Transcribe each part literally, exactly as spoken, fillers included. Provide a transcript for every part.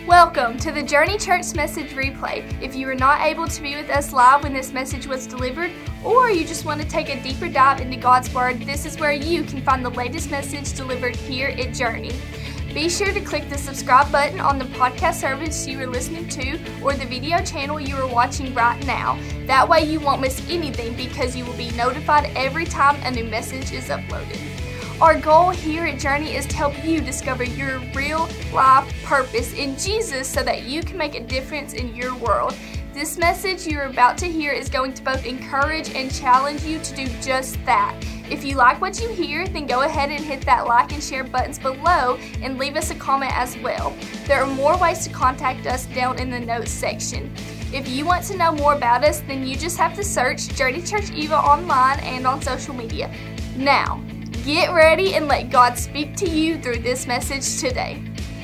Welcome to the Journey Church Message Replay. If you were not able to be with us live when this message was delivered, or you just want to take a deeper dive into God's Word, this is where you can find the latest message delivered here at Journey. Be sure to click the subscribe button on the podcast service you are listening to or the video channel you are watching right now. That way you won't miss anything because you will be notified every time a new message is uploaded. Our goal here at Journey is to help you discover your real life purpose in Jesus so that you can make a difference in your world. This message you're about to hear is going to both encourage and challenge you to do just that. If you like what you hear, then go ahead and hit that like and share buttons below and leave us a comment as well. There are more ways to contact us down in the notes section. If you want to know more about us, then you just have to search Journey Church Eva online and on social media. Now, get ready and let God speak to you through this message today.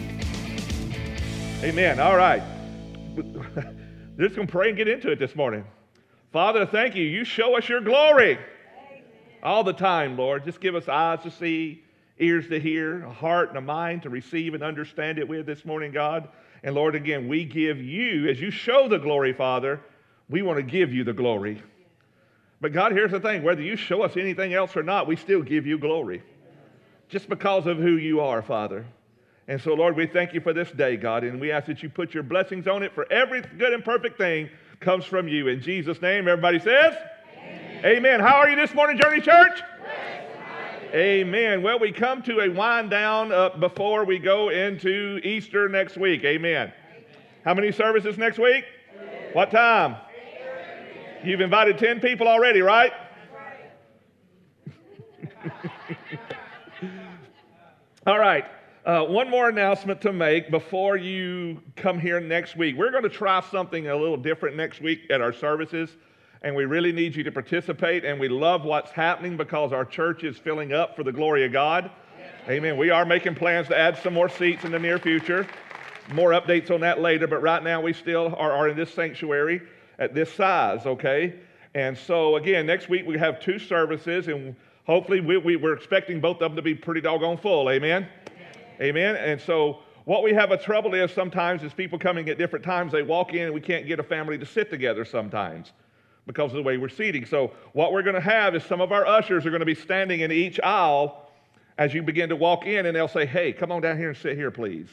Amen. All right. We're just going to pray and get into it this morning. Father, thank you. You show us your glory. Amen. All the time, Lord. Just give us eyes to see, ears to hear, a heart and a mind to receive and understand it with this morning, God. And Lord, again, we give you, as you show the glory, Father, we want to give you the glory. But God, here's the thing, whether you show us anything else or not, we still give you glory. Just because of who you are, Father. And so, Lord, we thank you for this day, God, and we ask that you put your blessings on it, for every good and perfect thing comes from you. In Jesus' name, everybody says, Amen. Amen. How are you this morning, Journey Church? Yes. Amen. Well, we come to a wind down uh, before we go into Easter next week. Amen. Amen. How many services next week? Yes. What time? You've invited ten people already, right? All right. Uh, one more announcement to make before you come here next week. We're going to try something a little different next week at our services, and we really need you to participate, and we love what's happening because our church is filling up for the glory of God. Amen. We are making plans to add some more seats in the near future. More updates on that later, but right now we still are, are in this sanctuary at this size, okay? And so, again, next week we have two services, and hopefully we, we, we're expecting both of them to be pretty doggone full, amen? Amen? And so what we have a trouble is sometimes is people coming at different times, they walk in and we can't get a family to sit together sometimes because of the way we're seating. So what we're going to have is some of our ushers are going to be standing in each aisle as you begin to walk in, and they'll say, hey, come on down here and sit here, please.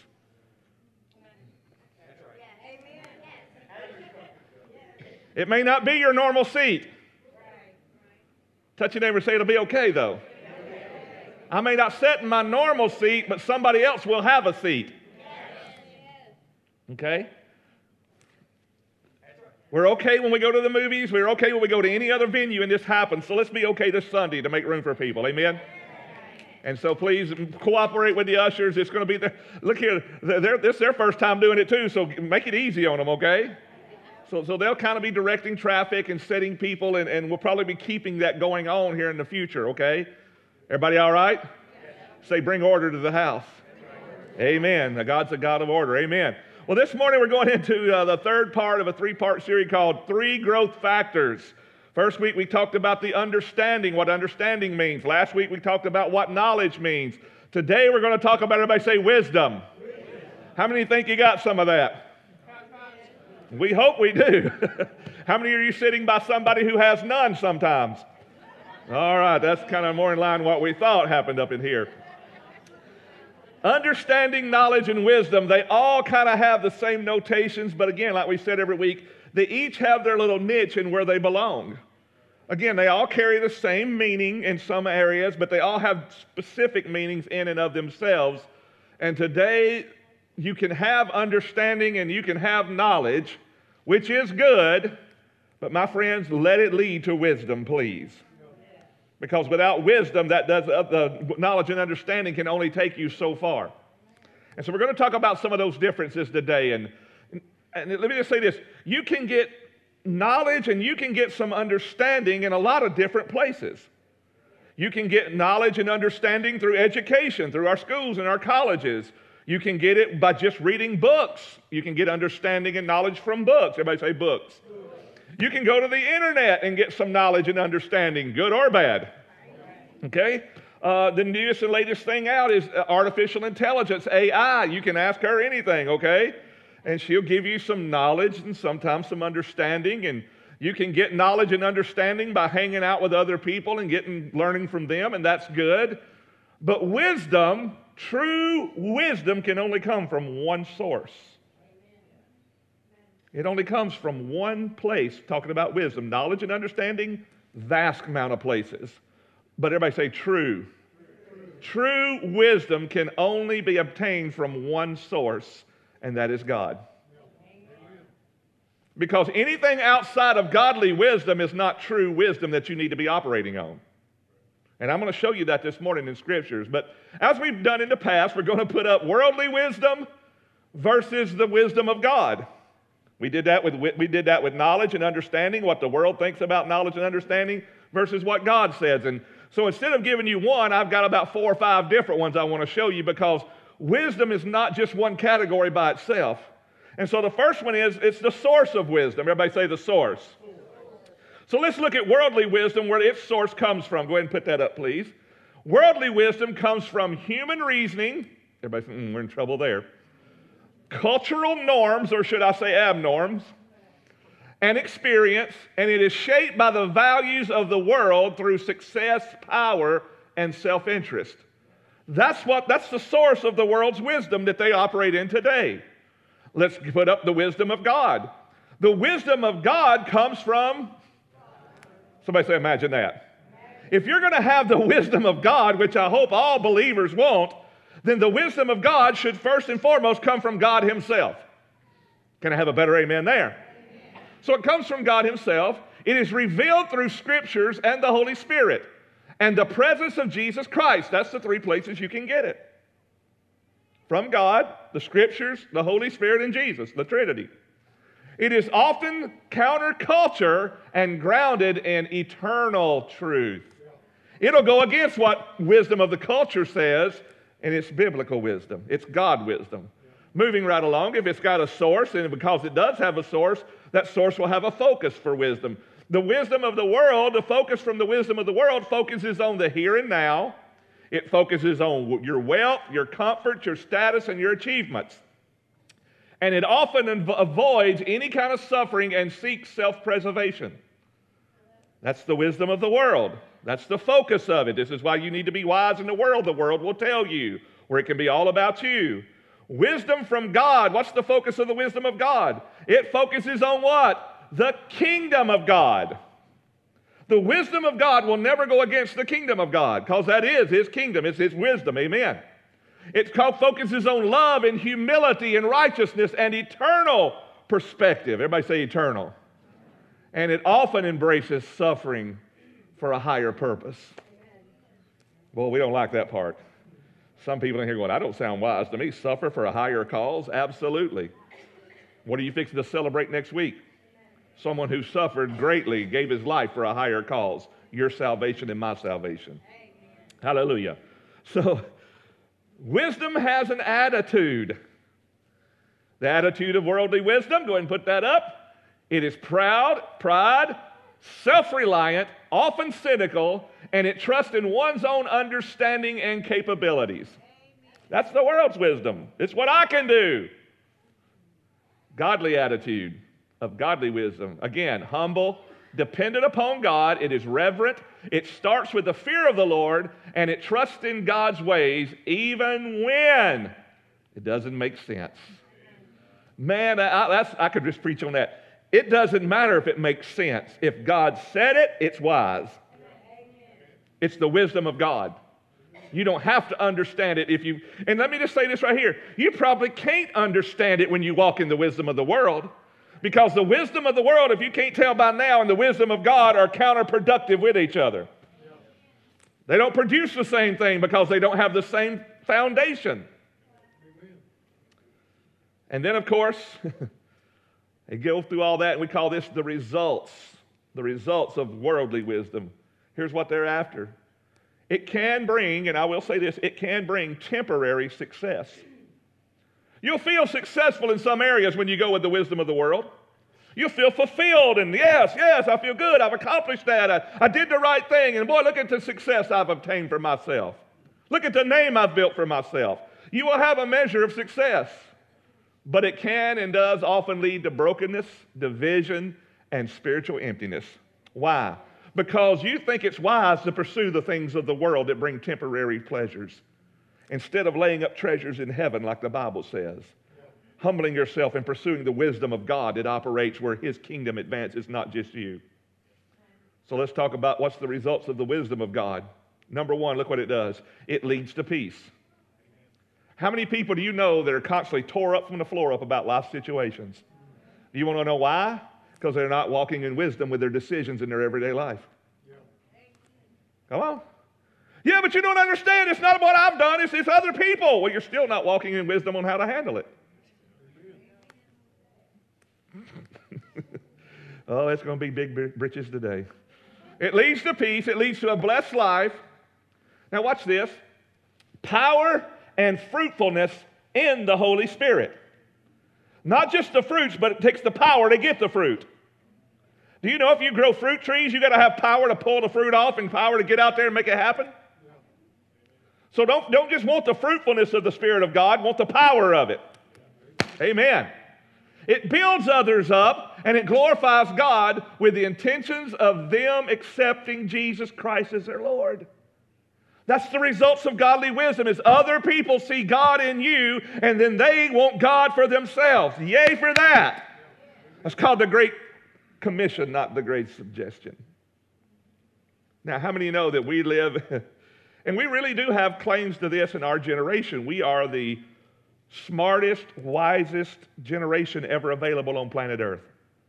It may not be your normal seat. Touch your neighbor and say, it'll be okay, though. I may not sit in my normal seat, but somebody else will have a seat. Okay? We're okay when we go to the movies. We're okay when we go to any other venue and this happens. So let's be okay this Sunday to make room for people. Amen? And so please cooperate with the ushers. It's going to be, the, look here, they're, this is their first time doing it too, so make it easy on them, okay? So, so they'll kind of be directing traffic and setting people, and, and we'll probably be keeping that going on here in the future, okay? Everybody all right? Yes. Say, bring order to the house. Amen. Now, God's a God of order. Amen. Well, this morning we're going into uh, the third part of a three-part series called Three Growth Factors. First week we talked about the understanding, what understanding means. Last week we talked about what knowledge means. Today we're going to talk about, everybody say, wisdom. Wisdom. How many think you got some of that? We hope we do. How many of you sitting by somebody who has none sometimes? All right, that's kind of more in line with what we thought happened up in here. Understanding, knowledge, and wisdom, they all kind of have the same notations, but again, like we said every week, they each have their little niche in where they belong. Again, they all carry the same meaning in some areas, but they all have specific meanings in and of themselves. And today, you can have understanding and you can have knowledge, which is good, but my friends, let it lead to wisdom, please. Because without wisdom, that does uh, the knowledge and understanding can only take you so far. And so we're going to talk about some of those differences today. And, and let me just say this. You can get knowledge and you can get some understanding in a lot of different places. You can get knowledge and understanding through education, through our schools and our colleges. You can get it by just reading books. You can get understanding and knowledge from books. Everybody say books. You can go to the internet and get some knowledge and understanding, good or bad. Okay? Uh, the newest and latest thing out is artificial intelligence, A I. You can ask her anything, okay? And she'll give you some knowledge and sometimes some understanding. And you can get knowledge and understanding by hanging out with other people and getting learning from them, and that's good. But wisdom, true wisdom, can only come from one source. It only comes from one place, talking about wisdom. Knowledge and understanding, vast amount of places. But everybody say true. True wisdom can only be obtained from one source, and that is God. Because anything outside of godly wisdom is not true wisdom that you need to be operating on. And I'm going to show you that this morning in Scriptures. But as we've done in the past, we're going to put up worldly wisdom versus the wisdom of God. We did that with, we did that with knowledge and understanding, what the world thinks about knowledge and understanding versus what God says. And so instead of giving you one, I've got about four or five different ones I want to show you, because wisdom is not just one category by itself. And so the first one is, it's the source of wisdom. Everybody say the source. So let's look at worldly wisdom, where its source comes from. Go ahead and put that up, please. Worldly wisdom comes from human reasoning. Everybody say, mm, we're in trouble there. Cultural norms, or should I say abnorms, and experience, and it is shaped by the values of the world through success, power, and self-interest. That's what, that's the source of the world's wisdom that they operate in today. Let's put up the wisdom of God. The wisdom of God comes from, somebody say, imagine that. If you're going to have the wisdom of God, which I hope all believers want, then the wisdom of God should first and foremost come from God Himself. Can I have a better amen there? Amen. So it comes from God Himself. It is revealed through Scriptures and the Holy Spirit and the presence of Jesus Christ. That's the three places you can get it. From God, the Scriptures, the Holy Spirit, and Jesus, the Trinity. It is often counterculture and grounded in eternal truth. It'll go against what wisdom of the culture says, and it's biblical wisdom. It's God wisdom. Moving right along, if it's got a source, and because it does have a source, that source will have a focus for wisdom. The wisdom of the world, the focus from the wisdom of the world focuses on the here and now. It focuses on your wealth, your comfort, your status, and your achievements. And it often inv- avoids any kind of suffering and seeks self-preservation. That's the wisdom of the world. That's the focus of it. This is why you need to be wise in the world. The world will tell you, where it can be all about you. Wisdom from God. What's the focus of the wisdom of God? It focuses on what? The kingdom of God. The wisdom of God will never go against the kingdom of God, because that is His kingdom. It's His wisdom. Amen. It focuses on love and humility and righteousness and eternal perspective. Everybody say eternal. And it often embraces suffering for a higher purpose. Well, we don't like that part. Some people in here going, I don't sound wise to me. Suffer for a higher cause? Absolutely. What are you fixing to celebrate next week? Someone who suffered greatly, gave his life for a higher cause. Your salvation and my salvation. Amen. Hallelujah. So, wisdom has an attitude. The attitude of worldly wisdom, go ahead and put that up. It is proud, pride, self-reliant, often cynical, and it trusts in one's own understanding and capabilities. That's the world's wisdom. It's what I can do. Godly attitude of godly wisdom. Again, humble, dependent upon God. It is reverent. It starts with the fear of the Lord, and it trusts in God's ways even when it doesn't make sense. Man, I, that's, I could just preach on that. It doesn't matter if it makes sense. If God said it, it's wise. It's the wisdom of God. You don't have to understand it if you, and let me just say this right here. You probably can't understand it when you walk in the wisdom of the world, because the wisdom of the world, if you can't tell by now, and the wisdom of God are counterproductive with each other. They don't produce the same thing because they don't have the same foundation. And then, of course, they go through all that, and we call this the results, the results of worldly wisdom. Here's what they're after. It can bring, and I will say this, it can bring temporary success. You'll feel successful in some areas when you go with the wisdom of the world. You'll feel fulfilled, and yes, yes, I feel good, I've accomplished that, I, I did the right thing, and boy, look at the success I've obtained for myself. Look at the name I've built for myself. You will have a measure of success. but it can and does often lead to brokenness, division, and spiritual emptiness. Why? Because you think it's wise to pursue the things of the world that bring temporary pleasures instead of laying up treasures in heaven like the Bible says. Humbling yourself and pursuing the wisdom of God that operates where His kingdom advances, not just you. So let's talk about what's the results of the wisdom of God. Number one, look what it does. It leads to peace. How many people do you know that are constantly tore up from the floor up about life situations? Do you want to know why? Because they're not walking in wisdom with their decisions in their everyday life. Come on. Yeah, but you don't understand. It's not what I've done. It's, it's other people. Well, you're still not walking in wisdom on how to handle it. Oh, it's going to be big britches today. It leads to peace. It leads to a blessed life. Now watch this. Power and fruitfulness in the Holy Spirit. Not just the fruits, but it takes the power to get the fruit. Do you know if you grow fruit trees, you got to have power to pull the fruit off and power to get out there and make it happen? Yeah. So don't, don't just want the fruitfulness of the Spirit of God, want the power of it. Amen. It builds others up and it glorifies God with the intentions of them accepting Jesus Christ as their Lord. That's the results of godly wisdom, is other people see God in you and then they want God for themselves. Yay for that. That's called the Great Commission, not the Great Suggestion. Now, how many know that we live, and we really do have claims to this in our generation. We are the smartest, wisest generation ever available on planet Earth.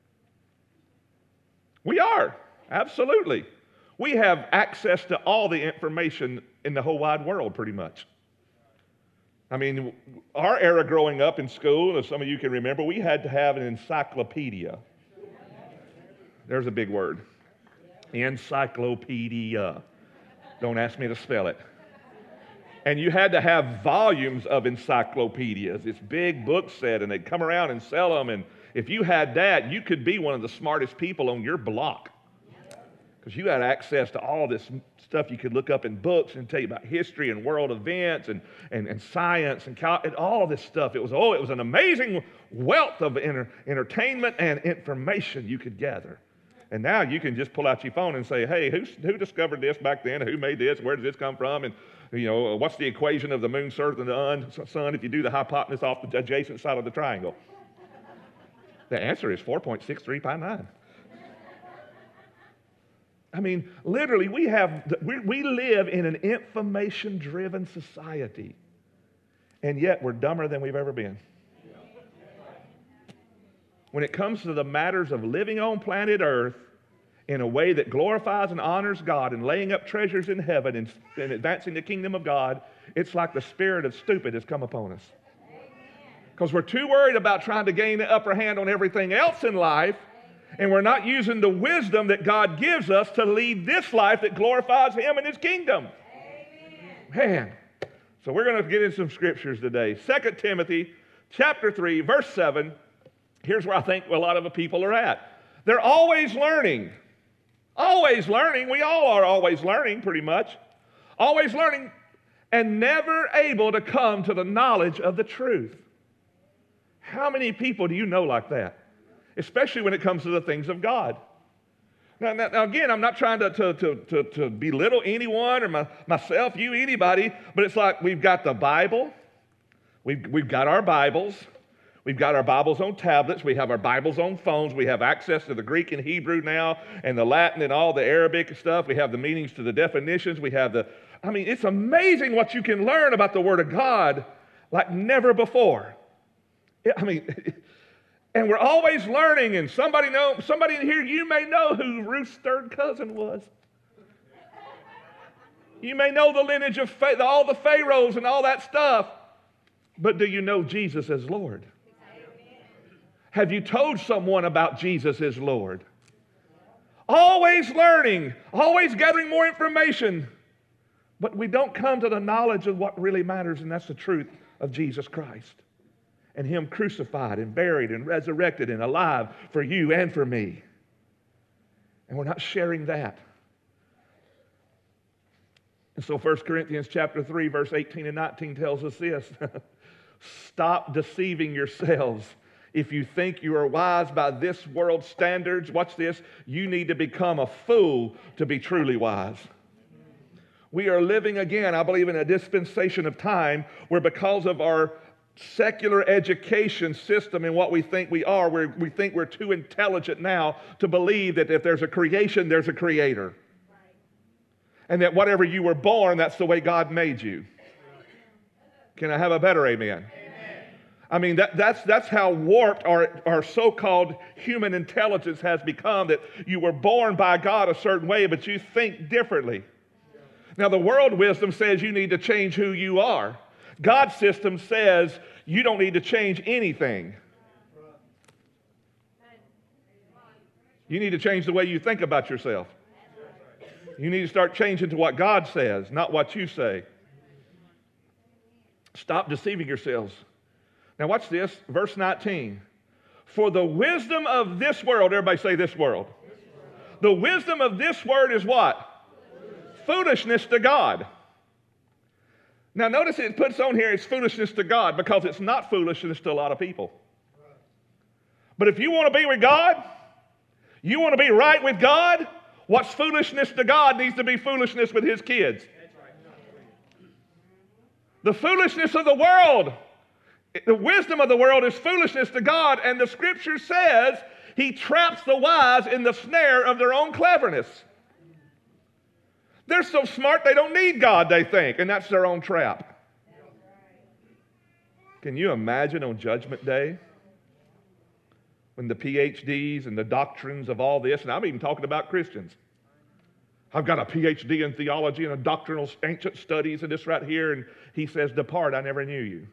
We are, absolutely. We have access to all the information in the whole wide world, pretty much. I mean, our era growing up in school, as some of you can remember, we had to have an encyclopedia. There's a big word. Encyclopedia. Don't ask me to spell it. And you had to have volumes of encyclopedias. It's big book set, and they'd come around and sell them. And if you had that, you could be one of the smartest people on your block. Because you had access to all this stuff you could look up in books and tell you about history and world events and, and, and science and, cal- and all this stuff. It was, oh, it was an amazing wealth of enter- entertainment and information you could gather. And now you can just pull out your phone and say, hey, who, who discovered this back then? Who made this? Where did this come from? And, you know, what's the equation of the moon, earth, and the sun if you do the hypotenuse off the adjacent side of the triangle? The answer is four point six three five nine. I mean, literally, we have we, we live in an information-driven society, and yet we're dumber than we've ever been. When it comes to the matters of living on planet Earth in a way that glorifies and honors God and laying up treasures in heaven and, and advancing the kingdom of God, it's like the spirit of stupid has come upon us. Because we're too worried about trying to gain the upper hand on everything else in life, and we're not using the wisdom that God gives us to lead this life that glorifies Him and His kingdom. Amen. Man. So we're going to get into some scriptures today. Second Timothy chapter three, verse seven. Here's where I think a lot of the people are at. They're always learning. Always learning. We all are always learning, pretty much. Always learning and never able to come to the knowledge of the truth. How many people do you know like that? Especially when it comes to the things of God. Now, now, now again, I'm not trying to, to, to, to, to belittle anyone or my, myself, you, anybody, but it's like we've got the Bible. We've, we've got our Bibles. We've got our Bibles on tablets. We have our Bibles on phones. We have access to the Greek and Hebrew now and the Latin and all the Arabic stuff. We have the meanings to the definitions. We have the, I mean, it's amazing what you can learn about the Word of God like never before. I mean, and we're always learning, and somebody know, somebody in here, you may know who Ruth's third cousin was. You may know the lineage of all the pharaohs and all that stuff, but do you know Jesus as Lord? Have you told someone about Jesus as Lord? Always learning, always gathering more information, but we don't come to the knowledge of what really matters, and that's the truth of Jesus Christ and Him crucified and buried and resurrected and alive for you and for me. And we're not sharing that. And so First Corinthians chapter three, verse eighteen and nineteen tells us this. Stop deceiving yourselves. If you think you are wise by this world's standards, watch this, you need to become a fool to be truly wise. We are living again, I believe, in a dispensation of time where because of our secular education system and what we think we are, we're, we think we're too intelligent now to believe that if there's a creation, there's a creator. And that whatever you were born, that's the way God made you. Can I have a better amen? I mean, that, that's, that's how warped our, our so-called human intelligence has become, that you were born by God a certain way, but you think differently. Now, the world wisdom says you need to change who you are. God's system says you don't need to change anything. You need to change the way you think about yourself. You need to start changing to what God says, not what you say. Stop deceiving yourselves. Now watch this, verse nineteen. For the wisdom of this world, everybody say this world. This world. The wisdom of this world is what? Foolishness. Foolishness to God. Now notice it puts on here it's foolishness to God because it's not foolishness to a lot of people. But if you want to be with God, you want to be right with God, what's foolishness to God needs to be foolishness with his kids. The foolishness of the world, the wisdom of the world is foolishness to God, and the scripture says he traps the wise in the snare of their own cleverness. They're so smart they don't need God, they think, and that's their own trap. Can you imagine on Judgment Day when the P H Ds and the doctrines of all this, and I'm even talking about Christians. I've got a P H D in theology and a doctrinal ancient studies and this right here, and he says, depart, I never knew you.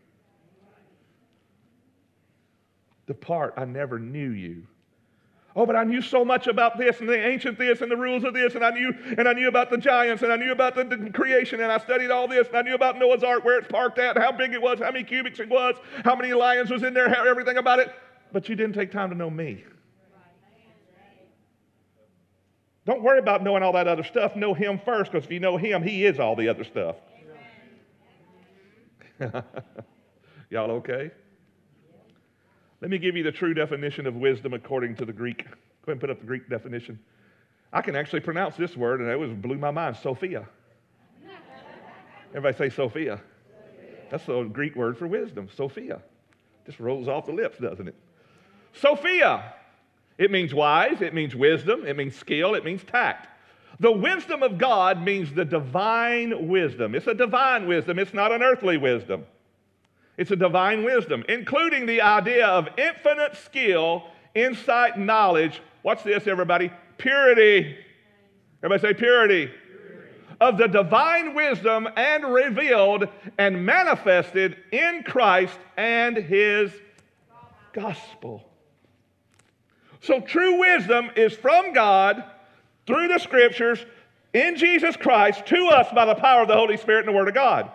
Depart, I never knew you. Oh, but I knew so much about this and the ancient this and the rules of this, and I knew and I knew about the giants, and I knew about the, the creation, and I studied all this, and I knew about Noah's Ark, where it's parked at, how big it was, how many cubics it was, how many lions was in there, how, everything about it. But you didn't take time to know me. Don't worry about knowing all that other stuff. Know him first, because if you know him, he is all the other stuff. Y'all okay? Let me give you the true definition of wisdom according to the Greek. Go ahead and put up the Greek definition. I can actually pronounce this word, and it was blew my mind. Sophia. Everybody say Sophia. That's the Greek word for wisdom. Sophia. Just rolls off the lips, doesn't it? Sophia. It means wise. It means wisdom. It means skill. It means tact. The wisdom of God means the divine wisdom. It's a divine wisdom. It's not an earthly wisdom. It's a divine wisdom, including the idea of infinite skill, insight, knowledge. Watch this, everybody. Purity. Everybody say purity. Purity. Of the divine wisdom and revealed and manifested in Christ and his gospel. So true wisdom is from God through the scriptures in Jesus Christ to us by the power of the Holy Spirit and the Word of God.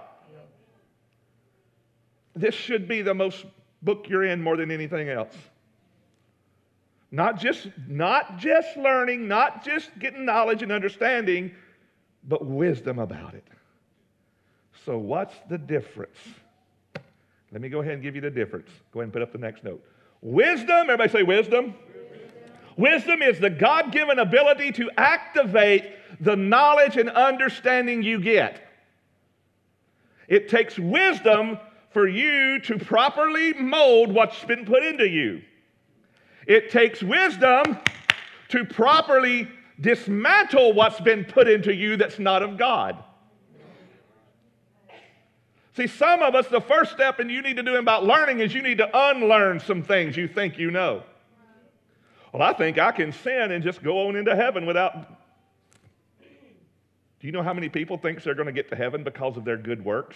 This should be the most book you're in more than anything else. Not just, not just learning, not just getting knowledge and understanding, but wisdom about it. So what's the difference? Let me go ahead and give you the difference. Go ahead and put up the next note. Wisdom, everybody say wisdom. Wisdom is the God-given ability to activate the knowledge and understanding you get. It takes wisdom for you to properly mold what's been put into you. It takes wisdom to properly dismantle what's been put into you that's not of God. See, some of us, the first step and you need to do about learning is you need to unlearn some things you think you know. Well, I think I can sin and just go on into heaven without... Do you know how many people think they're going to get to heaven because of their good works?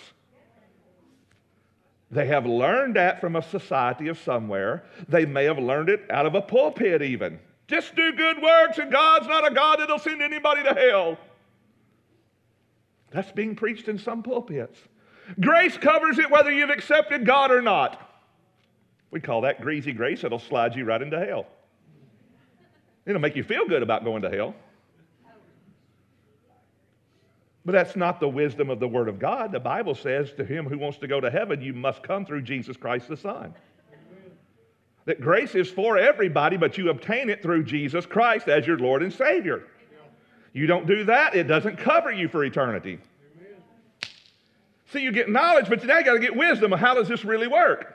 They have learned that from a society of somewhere. They may have learned it out of a pulpit even. Just do good works and God's not a God that'll send anybody to hell. That's being preached in some pulpits. Grace covers it whether you've accepted God or not. We call that greasy grace. It'll slide you right into hell. It'll make you feel good about going to hell. But that's not the wisdom of the Word of God. The Bible says to him who wants to go to heaven, you must come through Jesus Christ the Son. That grace is for everybody, but you obtain it through Jesus Christ as your Lord and Savior. You don't do that, it doesn't cover you for eternity. See, you get knowledge, but now you got to get wisdom of how does this really work?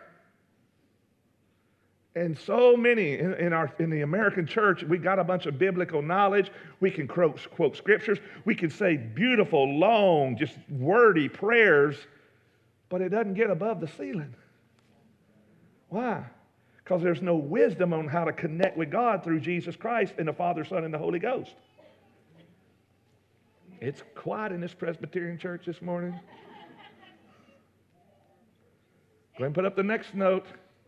And so many in, in, our, in the American church, we got a bunch of biblical knowledge. We can quote, quote scriptures. We can say beautiful, long, just wordy prayers, but it doesn't get above the ceiling. Why? Because there's no wisdom on how to connect with God through Jesus Christ and the Father, Son, and the Holy Ghost. It's quiet in this Presbyterian church this morning. Go ahead and put up the next note.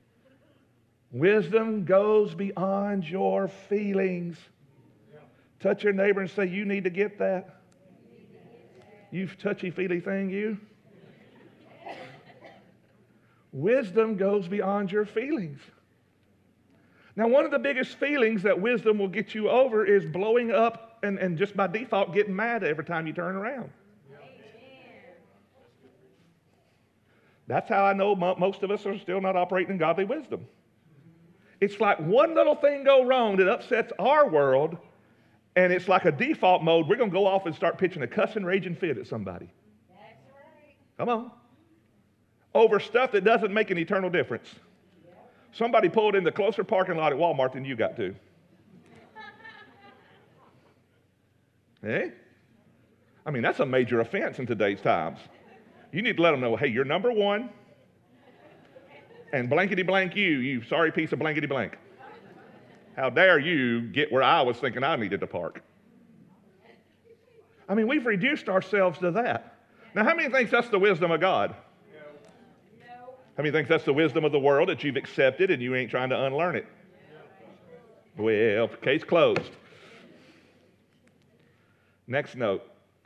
Wisdom goes beyond your feelings. Touch your neighbor and say, you need to get that. You touchy-feely thing, you. Wisdom goes beyond your feelings. Now, one of the biggest feelings that wisdom will get you over is blowing up and, and just by default getting mad every time you turn around. That's how I know mo- most of us are still not operating in godly wisdom. It's like one little thing go wrong that upsets our world, and it's like a default mode. We're going to go off and start pitching a cussing, raging fit at somebody. That's right. Come on. Over stuff that doesn't make an eternal difference. Somebody pulled in the closer parking lot at Walmart than you got to. Eh? I mean, that's a major offense in today's times. You need to let them know, hey, you're number one. And blankety blank you, you sorry piece of blankety blank. How dare you get where I was thinking I needed to park? I mean, we've reduced ourselves to that. Now, how many think that's the wisdom of God? No. How many think that's the wisdom of the world that you've accepted and you ain't trying to unlearn it? Well, case closed. Next note.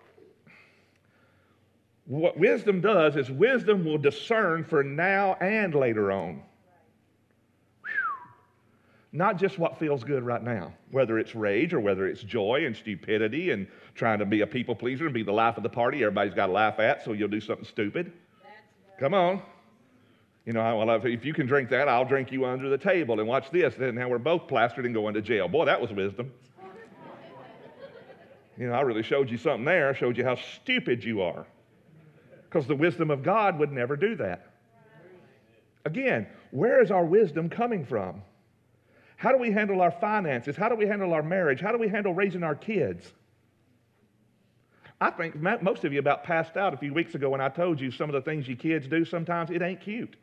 What wisdom does is wisdom will discern for now and later on. Whew. Not just what feels good right now, whether it's rage or whether it's joy and stupidity and trying to be a people pleaser and be the life of the party everybody's got to laugh at, so you'll do something stupid. Come on. You know, well, if you can drink that, I'll drink you under the table. And watch this. Then now we're both plastered and going to jail. Boy, that was wisdom. You know, I really showed you something there. I showed you how stupid you are. Because the wisdom of God would never do that. Again, where is our wisdom coming from? How do we handle our finances? How do we handle our marriage? How do we handle raising our kids? I think most of you about passed out a few weeks ago when I told you some of the things you kids do sometimes, it ain't cute.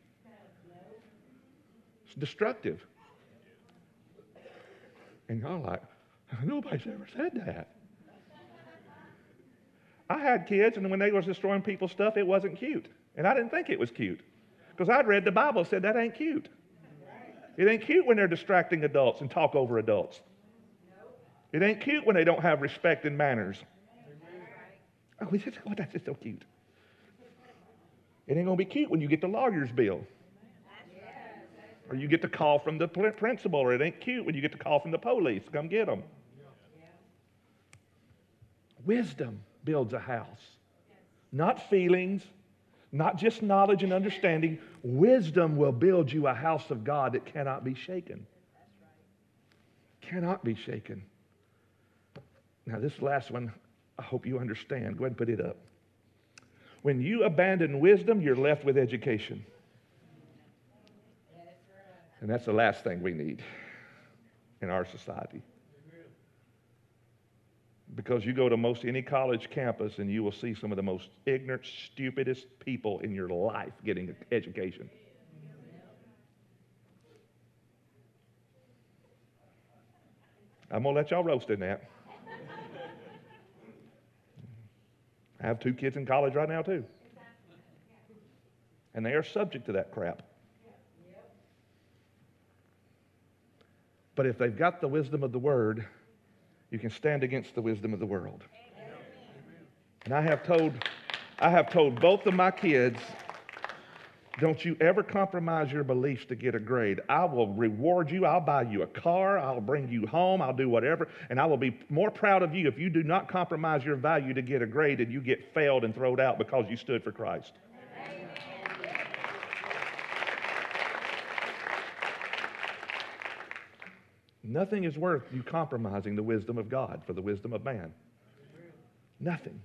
It's destructive. And y'all like, nobody's ever said that. I had kids, and when they was destroying people's stuff, it wasn't cute. And I didn't think it was cute. Because I'd read the Bible and said that ain't cute. It ain't cute when they're distracting adults and talk over adults. It ain't cute when they don't have respect and manners. Oh, oh that's just so cute. It ain't going to be cute when you get the lawyer's bill. Or you get the call from the principal, or it ain't cute when you get the call from the police. Come get them. Wisdom builds a house. Not feelings, not just knowledge and understanding. Wisdom will build you a house of God that cannot be shaken. Cannot be shaken. Now this last one, I hope you understand. Go ahead and put it up. When you abandon wisdom, you're left with education. And that's the last thing we need in our society. Because you go to most any college campus and you will see some of the most ignorant, stupidest people in your life getting an education. I'm going to let y'all roast in that. I have two kids in college right now too. And they are subject to that crap. But if they've got the wisdom of the Word, you can stand against the wisdom of the world. And I have told, I have told both of my kids, Don't you ever compromise your beliefs to get a grade. I will reward you. I'll buy you a car. I'll bring you home. I'll do whatever. And I will be more proud of you if you do not compromise your value to get a grade and you get failed and thrown out because you stood for Christ. Nothing is worth you compromising the wisdom of God for the wisdom of man. Nothing.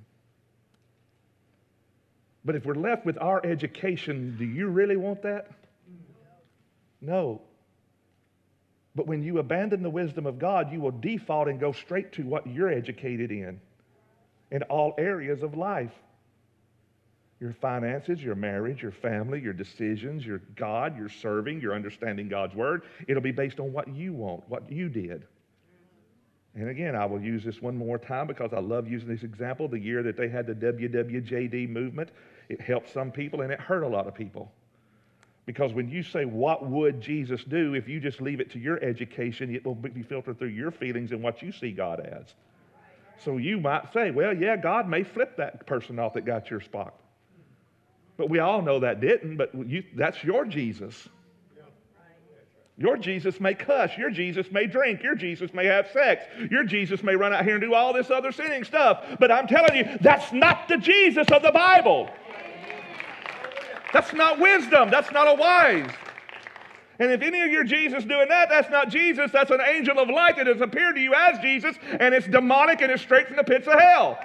But if we're left with our education, do you really want that? No. But when you abandon the wisdom of God, you will default and go straight to what you're educated in, in all areas of life. Your finances, your marriage, your family, your decisions, your God, your serving, your understanding God's word. It'll be based on what you want, what you did. And again, I will use this one more time because I love using this example. The year that they had the W W J D movement, it helped some people and it hurt a lot of people. Because when you say, what would Jesus do, if you just leave it to your education, it will be filtered through your feelings and what you see God as. So you might say, well, yeah, God may flip that person off that got your spot. But we all know that didn't, but you, that's your Jesus. Your Jesus may cuss. Your Jesus may drink. Your Jesus may have sex. Your Jesus may run out here and do all this other sinning stuff. But I'm telling you, that's not the Jesus of the Bible. That's not wisdom. That's not a wise. And if any of your Jesus doing that, that's not Jesus. That's an angel of light that has appeared to you as Jesus, and it's demonic and it's straight from the pits of hell.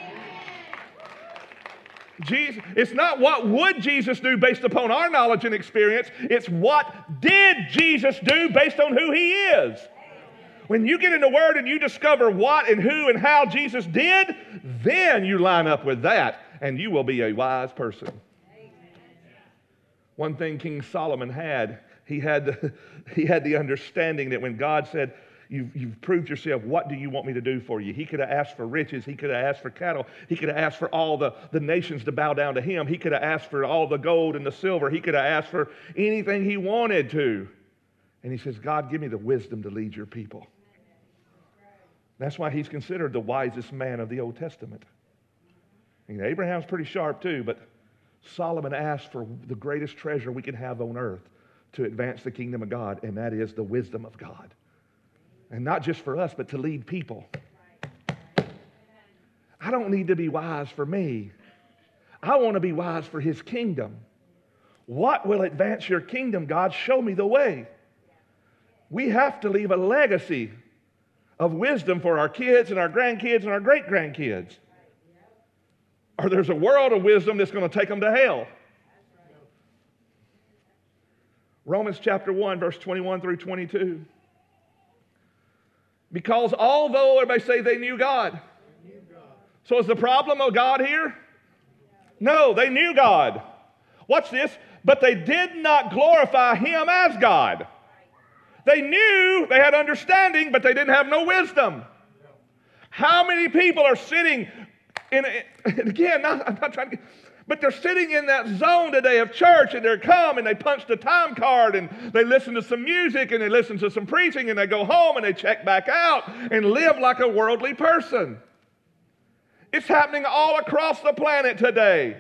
Jesus, it's not what would Jesus do based upon our knowledge and experience. It's what did Jesus do based on who he is. When you get in the Word and you discover what and who and how Jesus did, then you line up with that and you will be a wise person. One thing King Solomon had, he had the, he had the understanding that when God said, You've, you've proved yourself. What do you want me to do for you? He could have asked for riches. He could have asked for cattle. He could have asked for all the, the nations to bow down to him. He could have asked for all the gold and the silver. He could have asked for anything he wanted to. And he says, God, give me the wisdom to lead your people. That's why he's considered the wisest man of the Old Testament. I mean, Abraham's pretty sharp too, but Solomon asked for the greatest treasure we can have on earth to advance the kingdom of God, and that is the wisdom of God. And not just for us, but to lead people. I don't need to be wise for me. I want to be wise for his kingdom. What will advance your kingdom, God? Show me the way. We have to leave a legacy of wisdom for our kids and our grandkids and our great-grandkids. Or there's a world of wisdom that's going to take them to hell. Romans chapter one, verse twenty-one through twenty-two. Because although everybody say they knew God. So is the problem of God here? No, they knew God. Watch this. But they did not glorify him as God. They knew, they had understanding, but they didn't have no wisdom. How many people are sitting in, a, and again, not, I'm not trying to, but they're sitting in that zone today of church, and they come and they punch the time card and they listen to some music and they listen to some preaching and they go home and they check back out and live like a worldly person. It's happening all across the planet today.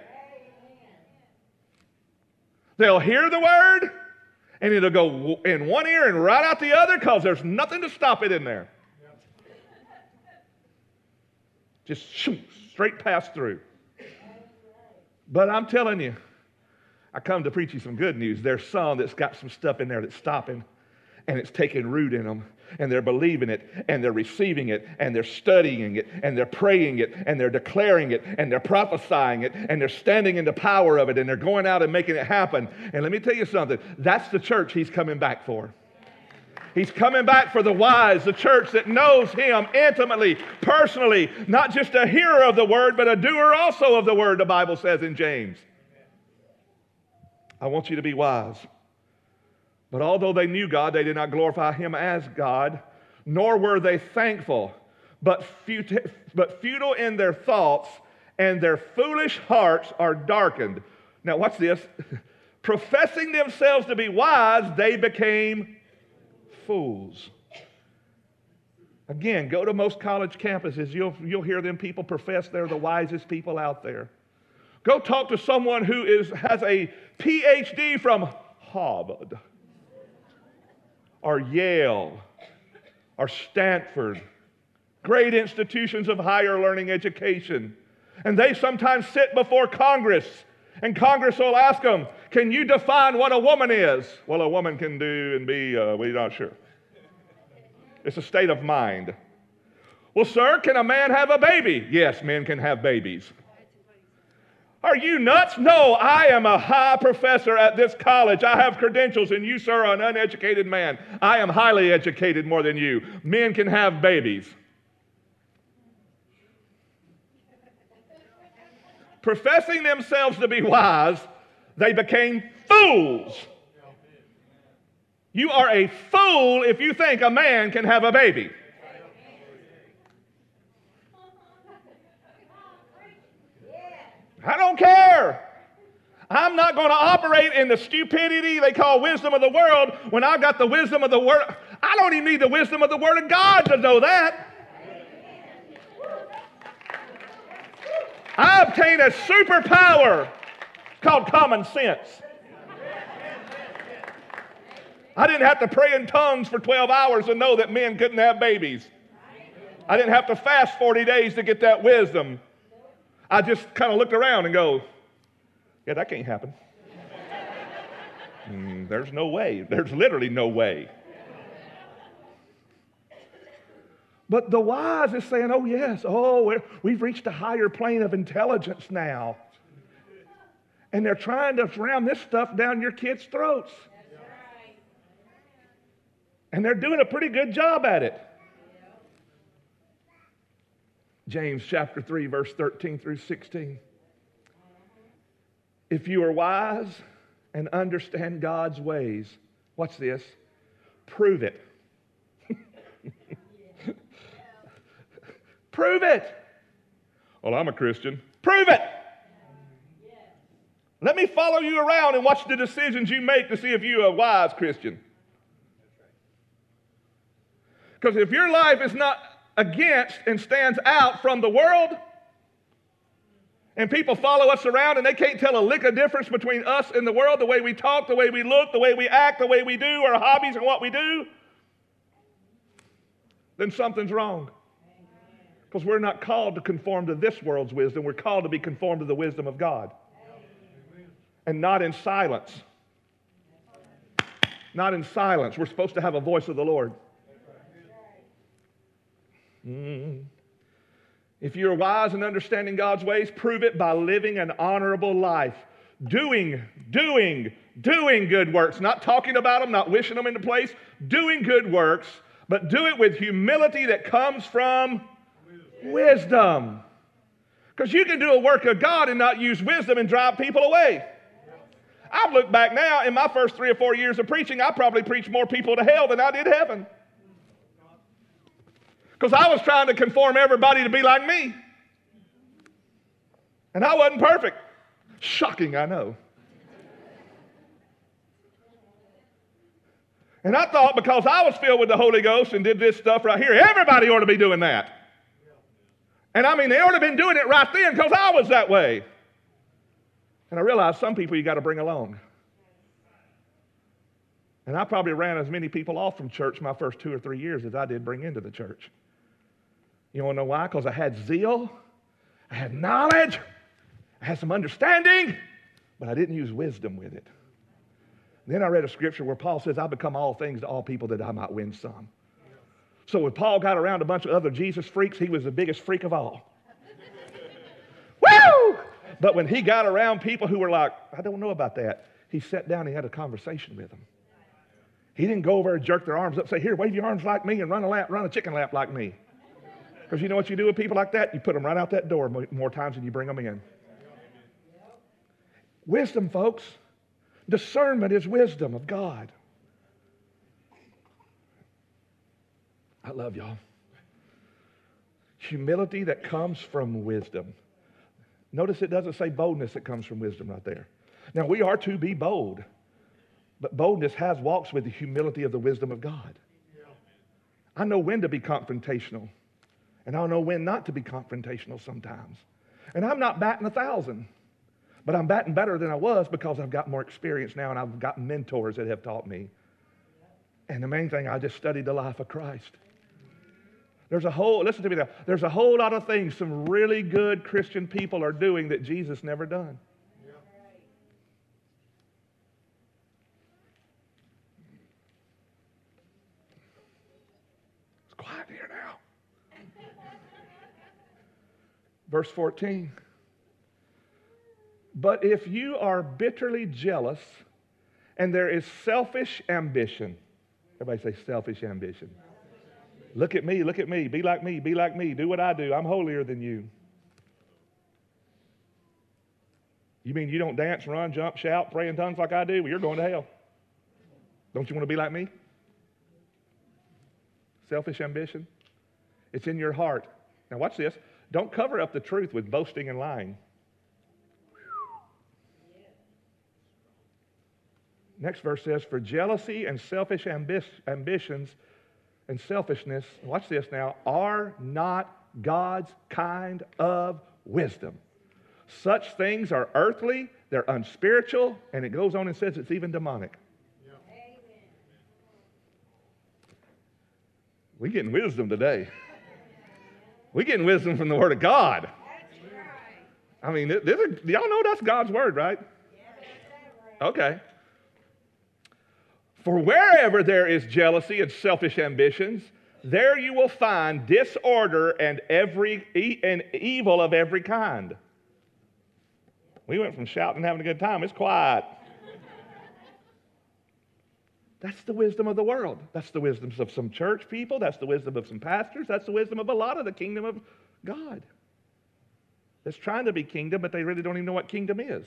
They'll hear the word and it'll go in one ear and right out the other because there's nothing to stop it in there. Just shoot, straight pass through. But I'm telling you, I come to preach you some good news. There's some that's got some stuff in there that's stopping, and it's taking root in them, and they're believing it, and they're receiving it, and they're studying it, and they're praying it, and they're declaring it, and they're prophesying it, and they're standing in the power of it, and they're going out and making it happen. And let me tell you something. That's the church he's coming back for. He's coming back for the wise, the church that knows him intimately, personally, not just a hearer of the word, but a doer also of the word, the Bible says in James. I want you to be wise. But although they knew God, they did not glorify him as God, nor were they thankful, but futile, but futile in their thoughts, and their foolish hearts are darkened. Now watch this. Professing themselves to be wise, they became fools. Again, go to most college campuses. You'll, you'll hear them people profess they're the wisest people out there. Go talk to someone who is, has a P H D from Harvard or Yale or Stanford, great institutions of higher learning education. And they sometimes sit before Congress, and Congress will ask them, can you define what a woman is? Well, a woman can do and be, uh, we're not sure. It's a state of mind. Well, sir, can a man have a baby? Yes, men can have babies. Are you nuts? No, I am a high professor at this college. I have credentials, and you, sir, are an uneducated man. I am highly educated more than you. Men can have babies. Professing themselves to be wise, they became fools. You are a fool if you think a man can have a baby. I don't care. I'm not going to operate in the stupidity they call wisdom of the world when I got the wisdom of the Word. I don't even need the wisdom of the Word of God to know that. I obtained a superpower called common sense. I didn't have to pray in tongues for twelve hours to know that men couldn't have babies. I didn't have to fast forty days to get that wisdom. I just kind of looked around and go, yeah, that can't happen. mm, there's no way. There's literally no way. But the wise is saying, oh, yes, oh, we're, we've reached a higher plane of intelligence now. And they're trying to ram this stuff down your kids' throats. And they're doing a pretty good job at it. James chapter three, verse thirteen through sixteen. If you are wise and understand God's ways, watch this, prove it. Prove it. Well, I'm a Christian. Prove it. Let me follow you around and watch the decisions you make to see if you're a wise Christian. Because if your life is not against and stands out from the world, and people follow us around and they can't tell a lick of difference between us and the world, the way we talk, the way we look, the way we act, the way we do, our hobbies and what we do, then something's wrong. Because we're not called to conform to this world's wisdom. We're called to be conformed to the wisdom of God. And not in silence. Not in silence. We're supposed to have a voice of the Lord. Mm. If you're wise and understanding God's ways, prove it by living an honorable life. Doing, doing, doing good works. Not talking about them, not wishing them into place. Doing good works, but do it with humility that comes from wisdom. Because you can do a work of God and not use wisdom and drive people away. I've looked back now, in my first three or four years of preaching, I probably preached more people to hell than I did heaven. Because I was trying to conform everybody to be like me. And I wasn't perfect. Shocking, I know. And I thought because I was filled with the Holy Ghost and did this stuff right here, everybody ought to be doing that. And I mean, they ought to have been doing it right then because I was that way. And I realized some people you got to bring along. And I probably ran as many people off from church my first two or three years as I did bring into the church. You want to know why? Because I had zeal, I had knowledge, I had some understanding, but I didn't use wisdom with it. Then I read a scripture where Paul says, I become all things to all people that I might win some. So when Paul got around a bunch of other Jesus freaks, he was the biggest freak of all. Woo! But when he got around people who were like, I don't know about that, he sat down and he had a conversation with them. He didn't go over and jerk their arms up and say, here, wave your arms like me and run a lap, run a chicken lap like me. Because you know what you do with people like that? You put them right out that door more times than you bring them in. Wisdom, folks. Discernment is wisdom of God. I love y'all. Humility that comes from wisdom. Notice it doesn't say boldness that comes from wisdom right there. Now, we are to be bold. But boldness has walks with the humility of the wisdom of God. I know when to be confrontational. And I know when not to be confrontational sometimes. And I'm not batting a thousand. But I'm batting better than I was because I've got more experience now and I've got mentors that have taught me. And the main thing, I just studied the life of Christ. There's a whole, listen to me now, there's a whole lot of things some really good Christian people are doing that Jesus never done. It's quiet here now. Verse fourteen. But if you are bitterly jealous and there is selfish ambition, everybody say selfish ambition. Look at me, look at me, be like me, be like me, do what I do, I'm holier than you. You mean you don't dance, run, jump, shout, pray in tongues like I do? Well, you're going to hell. Don't you want to be like me? Selfish ambition. It's in your heart. Now watch this. Don't cover up the truth with boasting and lying. Next verse says, for jealousy and selfish ambi- ambitions and selfishness, watch this now, are not God's kind of wisdom. Such things are earthly, they're unspiritual, and it goes on and says it's even demonic. Yeah. We're getting wisdom today. We're getting wisdom from the Word of God. I mean, this is, y'all know that's God's Word, right? Okay. For wherever there is jealousy and selfish ambitions, there you will find disorder and every e- and evil of every kind. We went from shouting and having a good time. It's quiet. That's the wisdom of the world. That's the wisdom of some church people. That's the wisdom of some pastors. That's the wisdom of a lot of the kingdom of God. That's trying to be kingdom, but they really don't even know what kingdom is.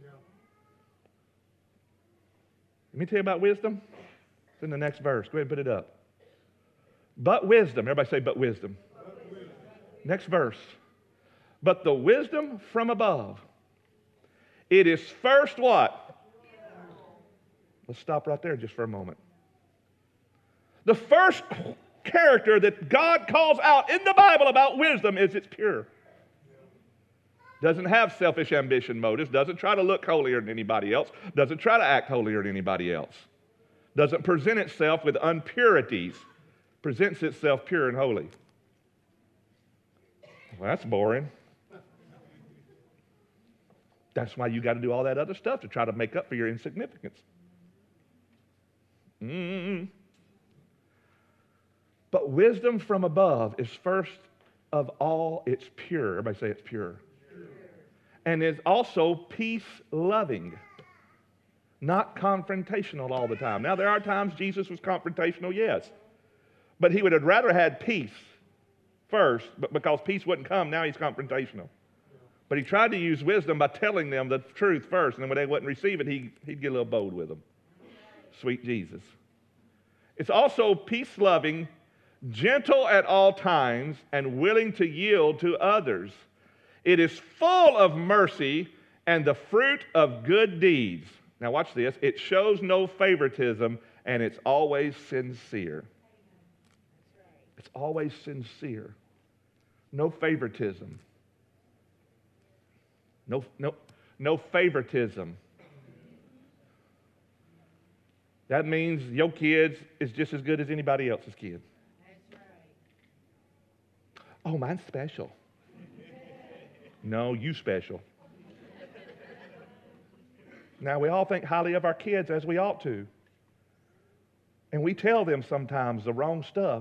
Let me tell you about wisdom. It's in the next verse. Go ahead and put it up. But wisdom. Everybody say, but wisdom. But wisdom. Next verse. But the wisdom from above. It is first what? Let's stop right there just for a moment. The first character that God calls out in the Bible about wisdom is it's pure. Doesn't have selfish ambition motives, doesn't try to look holier than anybody else, doesn't try to act holier than anybody else, doesn't present itself with impurities, presents itself pure and holy. Well, that's boring. That's why you got to do all that other stuff to try to make up for your insignificance. Mm. But wisdom from above is first of all, it's pure. Everybody say it's pure. And is also peace-loving, not confrontational all the time. Now, there are times Jesus was confrontational, yes. But he would have rather had peace first, but because peace wouldn't come, now he's confrontational. But he tried to use wisdom by telling them the truth first, and then when they wouldn't receive it, he, he'd get a little bold with them. Sweet Jesus. It's also peace-loving, gentle at all times, and willing to yield to others. It is full of mercy and the fruit of good deeds. Now watch this. It shows no favoritism, and it's always sincere. It's always sincere. No favoritism. No, no, no favoritism. That means your kids is just as good as anybody else's kid. That's right. Oh, mine's special. No, you special. Now, we all think highly of our kids, as we ought to. And we tell them sometimes the wrong stuff.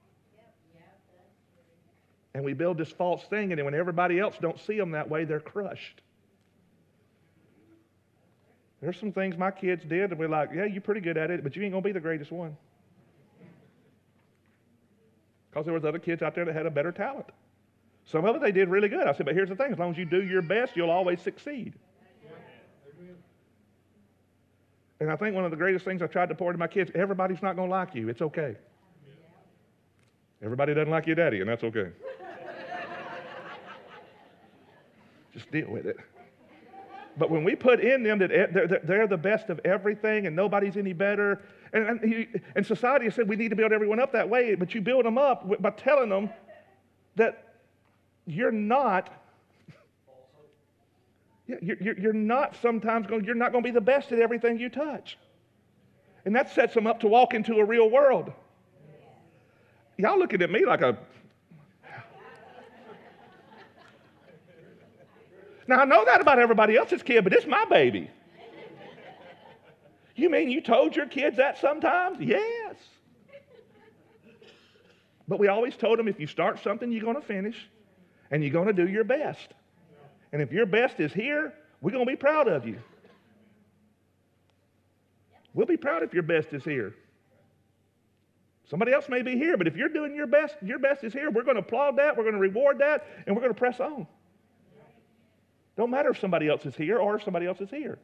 And we build this false thing, and then when everybody else don't see them that way, they're crushed. There's some things my kids did, and we're like, yeah, you're pretty good at it, but you ain't going to be the greatest one. Because there was other kids out there that had a better talent. Some of it they did really good. I said, but here's the thing, as long as you do your best, you'll always succeed. And I think one of the greatest things I tried to pour into my kids, everybody's not going to like you. It's okay. Everybody doesn't like your daddy, and that's okay. Just deal with it. But when we put in them that they're, they're the best of everything and nobody's any better, and, and, he, and society has said we need to build everyone up that way, but you build them up by telling them that you're not, Yeah, you're, you're, you're not sometimes going, you're not going to be the best at everything you touch. And that sets them up to walk into a real world. Y'all looking at me like a... Now, I know that about everybody else's kid, but it's my baby. You mean you told your kids that sometimes? Yes. But we always told them, if you start something, you're going to finish, and you're going to do your best. And if your best is here, we're going to be proud of you. We'll be proud if your best is here. Somebody else may be here, but if you're doing your best, your best is here. We're going to applaud that, we're going to reward that, and we're going to press on. Don't matter if somebody else is here or if somebody else is here.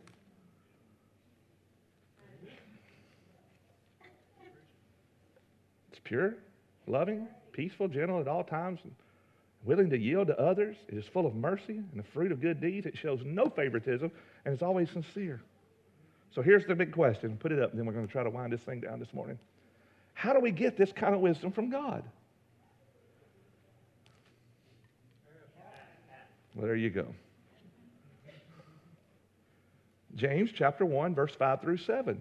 It's pure, loving, peaceful, gentle at all times, and willing to yield to others. It is full of mercy and the fruit of good deeds. It shows no favoritism, and it's always sincere. So here's the big question. Put it up, and then we're going to try to wind this thing down this morning. How do we get this kind of wisdom from God? Well, there you go. James chapter one, verse five through seven.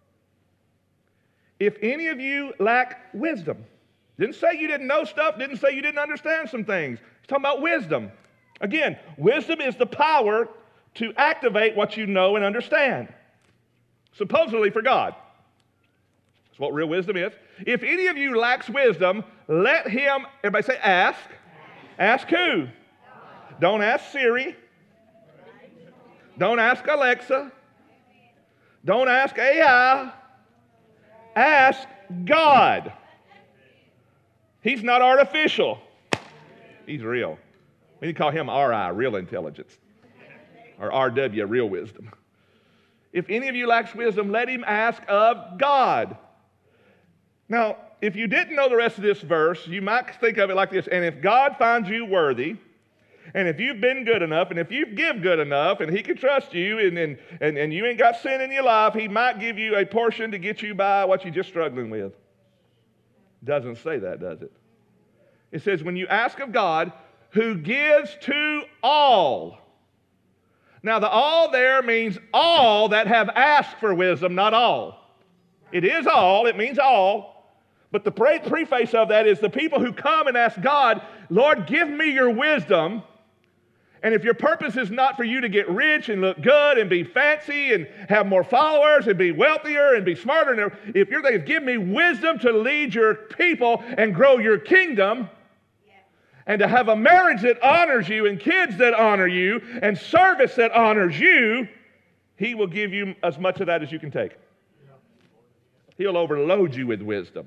If any of you lack wisdom, didn't say you didn't know stuff, didn't say you didn't understand some things. He's talking about wisdom. Again, wisdom is the power to activate what you know and understand. Supposedly for God. That's what real wisdom is. If any of you lacks wisdom, let him, everybody say ask. Ask who? Don't ask Siri. Don't ask Alexa. Don't ask A I. Ask God. He's not artificial. He's real. We need to call him R I, real intelligence. Or R W, real wisdom. If any of you lacks wisdom, let him ask of God. Now, if you didn't know the rest of this verse, you might think of it like this. And if God finds you worthy, and if you've been good enough, and if you give good enough, and he can trust you, and, and, and, and you ain't got sin in your life, he might give you a portion to get you by what you're just struggling with. Doesn't say that, does it? It says, when you ask of God, who gives to all. Now, the all there means all that have asked for wisdom, not all. It is all, it means all. But the pre- preface of that is the people who come and ask God, Lord, give me your wisdom. And if your purpose is not for you to get rich and look good and be fancy and have more followers and be wealthier and be smarter, and if you're thinking, give me wisdom to lead your people and grow your kingdom, and to have a marriage that honors you and kids that honor you and service that honors you, he will give you as much of that as you can take. He'll overload you with wisdom.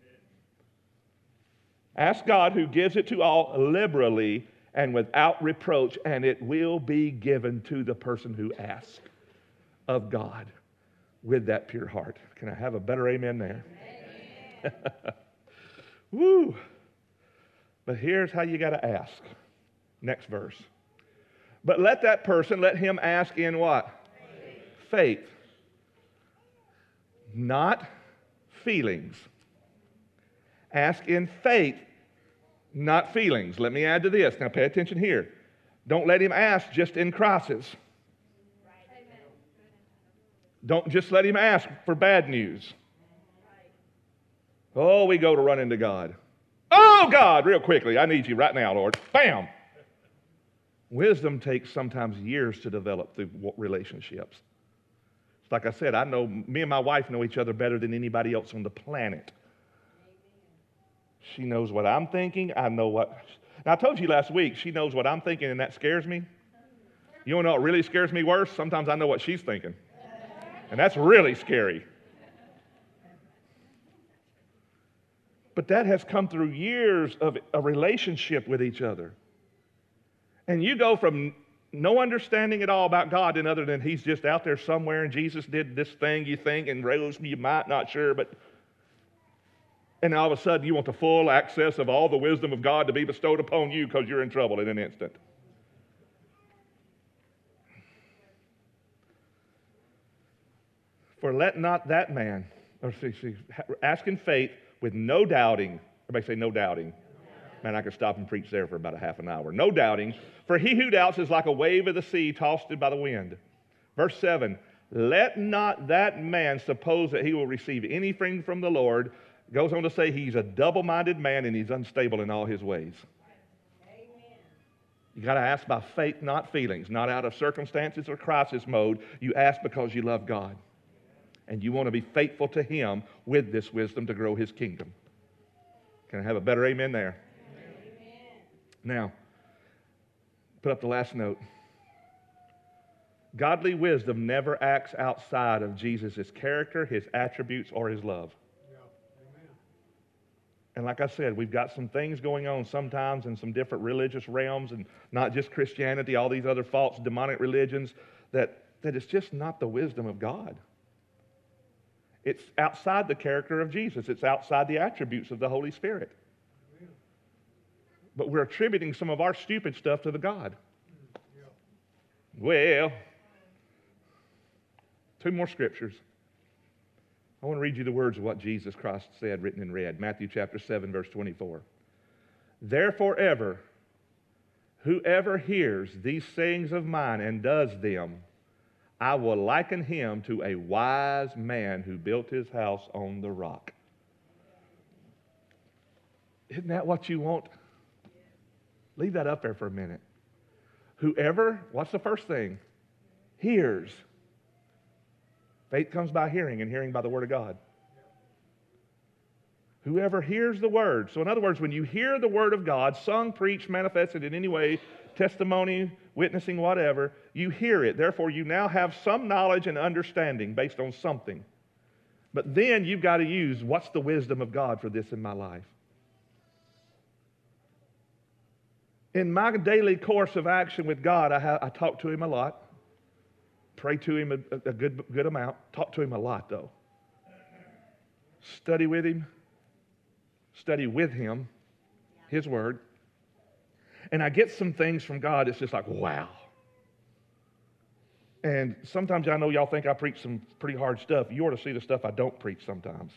Ask God, who gives it to all liberally and without reproach, and it will be given to the person who asks of God with that pure heart. Can I have a better amen there? Amen. Woo! But here's how you got to ask. Next verse. But let that person, let him ask in what? Faith. Faith. Not feelings. Ask in faith, not feelings. Let me add to this. Now pay attention here. Don't let him ask just in crisis. Don't just let him ask for bad news. Oh, we go to run into God. Oh, God, real quickly, I need you right now, Lord. Bam! Wisdom takes sometimes years to develop through relationships. It's like I said, I know, me and my wife know each other better than anybody else on the planet. She knows what I'm thinking. I know what... Now, I told you last week, she knows what I'm thinking, and that scares me. You want to know what really scares me worse? Sometimes I know what she's thinking. And that's really scary. But that has come through years of a relationship with each other. And you go from no understanding at all about God and other than he's just out there somewhere and Jesus did this thing you think and rose you might, not sure, but and all of a sudden you want the full access of all the wisdom of God to be bestowed upon you because you're in trouble in an instant. For let not that man, or see, see, ask in faith, with no doubting. Everybody say no doubting. Man, I could stop and preach there for about a half an hour. No doubting, for he who doubts is like a wave of the sea tossed by the wind. Verse seven, let not that man suppose that he will receive anything from the Lord. Goes on to say he's a double-minded man and he's unstable in all his ways. Amen. You got to ask by faith, not feelings, not out of circumstances or crisis mode. You ask because you love God. And you want to be faithful to him with this wisdom to grow his kingdom. Can I have a better amen there? Now, put up the last note. Godly wisdom never acts outside of Jesus' character, his attributes, or his love. Yeah. Amen. And like I said, we've got some things going on sometimes in some different religious realms, and not just Christianity, all these other false demonic religions, that, that it's just not the wisdom of God. It's outside the character of Jesus. It's outside the attributes of the Holy Spirit. But we're attributing some of our stupid stuff to the God. Well, two more scriptures. I want to read you the words of what Jesus Christ said, written in red. Matthew chapter seven, verse twenty-four. Therefore ever, whoever hears these sayings of mine and does them, I will liken him to a wise man who built his house on the rock. Isn't that what you want? Leave that up there for a minute. Whoever, what's the first thing? Hears. Faith comes by hearing, and hearing by the Word of God. Whoever hears the Word. So in other words, when you hear the Word of God, sung, preached, manifested in any way, testimony, witnessing, whatever, you hear it. Therefore, you now have some knowledge and understanding based on something. But then you've got to use, what's the wisdom of God for this in my life? In my daily course of action with God, I, have, I talk to him a lot. Pray to him a, a good, good amount. Talk to him a lot, though. Study with him. Study with him. His word. And I get some things from God that's just like, wow. And sometimes I know y'all think I preach some pretty hard stuff. You ought to see the stuff I don't preach sometimes.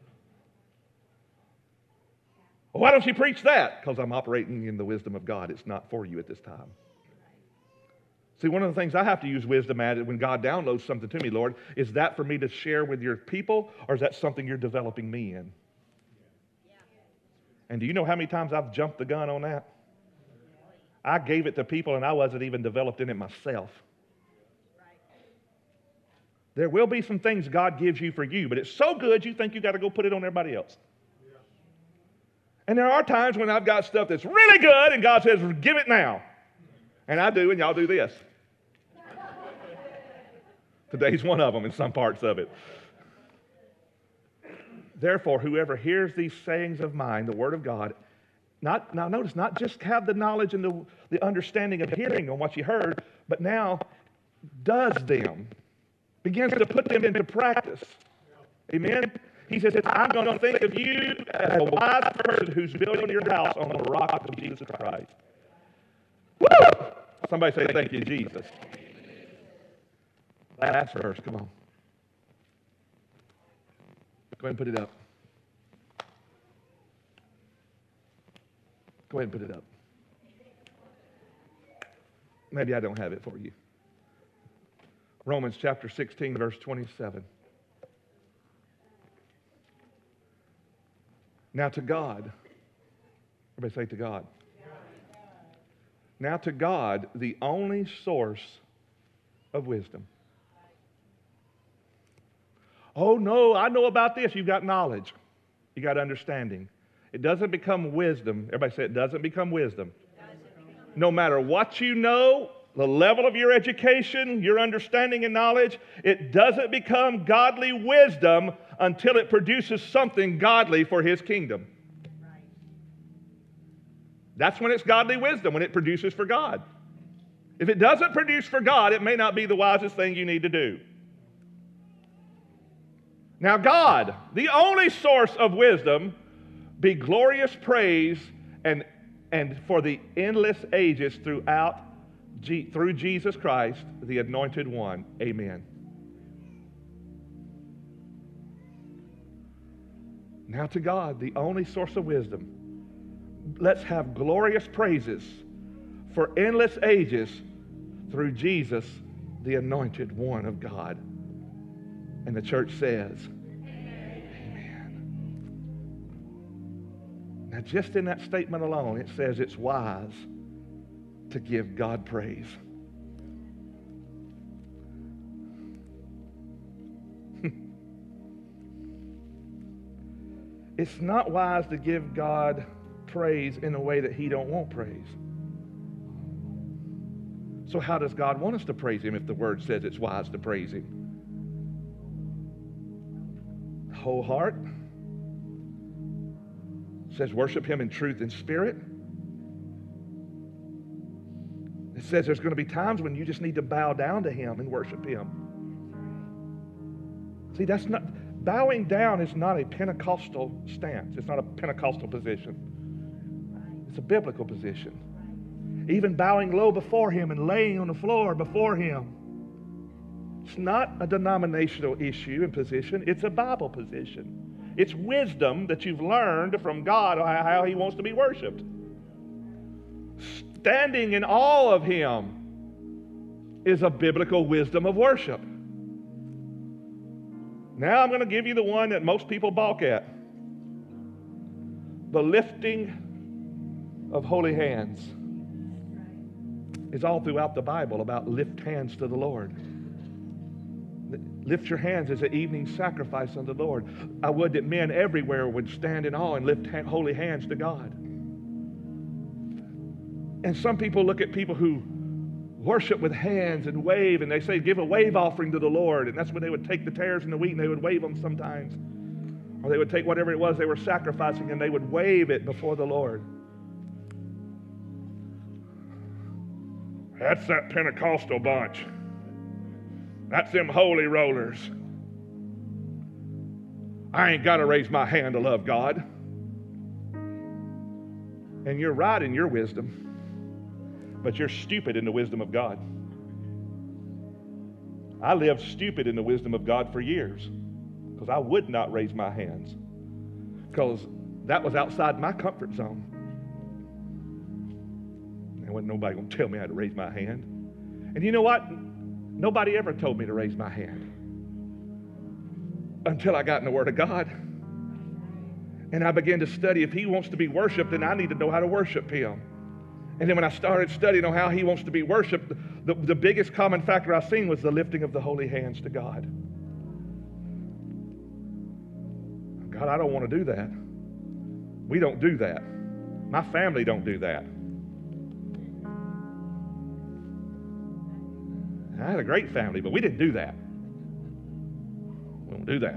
Well, why don't you preach that? Because I'm operating in the wisdom of God. It's not for you at this time. See, one of the things I have to use wisdom at when God downloads something to me, Lord, is that for me to share with your people, or is that something you're developing me in? Yeah. And do you know how many times I've jumped the gun on that? I gave it to people and I wasn't even developed in it myself. Right. There will be some things God gives you for you, but it's so good you think you got to go put it on everybody else. And there are times when I've got stuff that's really good and God says, give it now. And I do, and y'all do this. Today's one of them in some parts of it. Therefore, whoever hears these sayings of mine, the word of God, not now notice, not just have the knowledge and the, the understanding of hearing on what you heard, but now does them, begins to put them into practice. Amen? He says, I'm going to think of you as a wise person who's building your house on the rock of Jesus Christ. Woo! Somebody say, thank you, Jesus. Last verse, come on. Go ahead and put it up. Go ahead and put it up. Maybe I don't have it for you. Romans chapter sixteen, verse twenty-seven. Now to God, everybody say to God. Now to God, the only source of wisdom. Oh no, I know about this. You've got knowledge. You got understanding. It doesn't become wisdom. Everybody say it doesn't become wisdom. No matter what you know, the level of your education, your understanding and knowledge, it doesn't become godly wisdom until it produces something godly for his kingdom. Right. That's when it's godly wisdom, when it produces for God. If it doesn't produce for God, it may not be the wisest thing you need to do. Now God, the only source of wisdom, be glorious praise and, and for the endless ages throughout G, through Jesus Christ, the Anointed One. Amen. Now to God, the only source of wisdom, let's have glorious praises for endless ages through Jesus, the anointed one of God. And the church says, amen. Now, just in that statement alone, it says it's wise to give God praise. It's not wise to give God praise in a way that he don't want praise. So how does God want us to praise him if the word says it's wise to praise him? Whole heart. It says worship him in truth and spirit. It says there's going to be times when you just need to bow down to him and worship him. See, that's not, bowing down is not a Pentecostal stance. It's not a Pentecostal position. It's a biblical position. Even bowing low before him and laying on the floor before him. It's not a denominational issue and position. It's a Bible position. It's wisdom that you've learned from God how he wants to be worshiped. Standing in awe of him is a biblical wisdom of worship. Now I'm going to give you the one that most people balk at. The lifting of holy hands is all throughout the Bible about lift hands to the Lord. Lift your hands as an evening sacrifice unto the Lord. I would that men everywhere would stand in awe and lift ha- holy hands to God. And some people look at people who worship with hands and wave, and they say, give a wave offering to the Lord. And that's when they would take the tares and the wheat and they would wave them sometimes. Or they would take whatever it was they were sacrificing and they would wave it before the Lord. That's that Pentecostal bunch. That's them holy rollers. I ain't got to raise my hand to love God. And you're right in your wisdom. But you're stupid in the wisdom of God. I lived stupid in the wisdom of God for years because I would not raise my hands because that was outside my comfort zone. There wasn't nobody going to tell me how to raise my hand. And you know what? Nobody ever told me to raise my hand until I got in the Word of God. And I began to study. If he wants to be worshiped, then I need to know how to worship him. And then when I started studying on how he wants to be worshiped, the, the biggest common factor I've seen was the lifting of the holy hands to God. God, I don't want to do that. We don't do that. My family don't do that. I had a great family, but we didn't do that. We don't do that.